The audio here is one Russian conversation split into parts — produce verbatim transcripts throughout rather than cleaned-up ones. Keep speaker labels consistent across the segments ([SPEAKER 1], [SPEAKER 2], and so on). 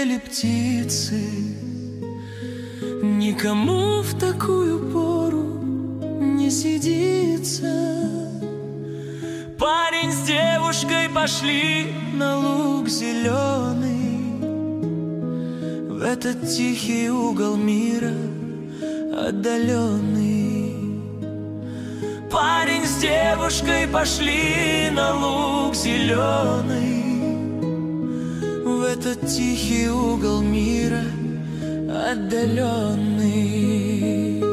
[SPEAKER 1] пели птицы. Никому в такую пору не сидится. Парень с девушкой пошли на луг зеленый, в этот тихий угол мира отдаленный. Парень с девушкой пошли на луг зеленый, в этот тихий угол мира отдаленный.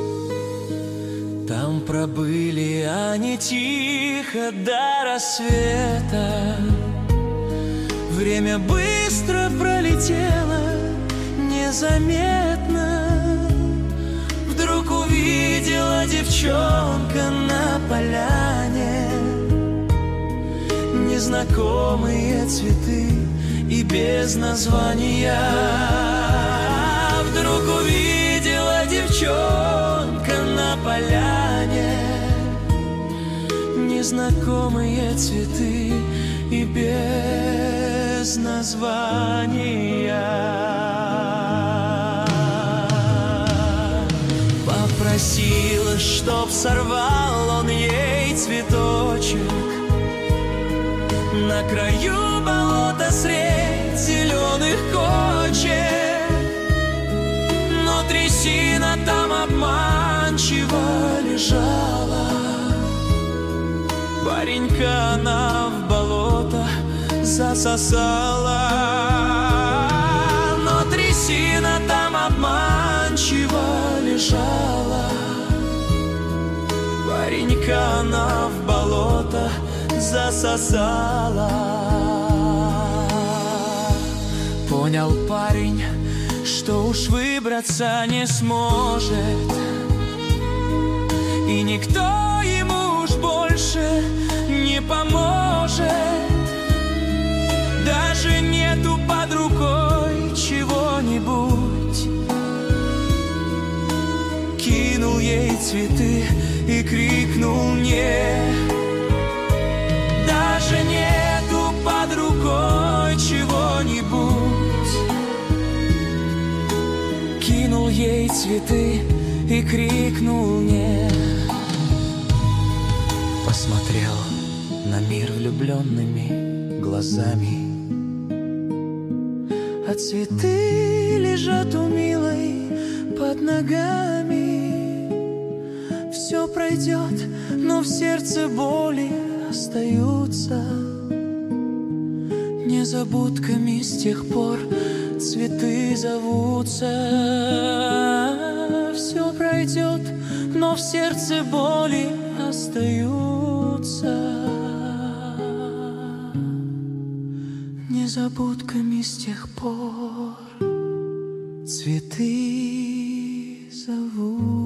[SPEAKER 1] Там пробыли они тихо до рассвета. Время быстро пролетело незаметно. Вдруг увидела девчонка на поляне незнакомые цветы и без названия. Вдруг увидела девчонка на поляне незнакомые цветы и без названия. Попросила, чтоб сорвал он ей цветочек на краю болота средь зеленых кочек. Но трясина там обманчиво лежала, паренька она в болото засосала. Но трясина там обманчиво лежала, паренька она в болото засосала. Понял парень, что уж выбраться не сможет, и никто ему уж больше не поможет. Даже нету под рукой чего-нибудь. Кинул ей цветы и крикнул: нет. Даже нету под рукой чего-нибудь. Кинул ей цветы и крикнул: нет. Посмотрел на мир влюбленными глазами, а цветы лежат у милой под ногами. Все пройдет, но в сердце боли остаются незабудками. С тех пор цветы зовутся. Все пройдет, но в сердце боли остаются незабудками. С тех пор цветы зовутся.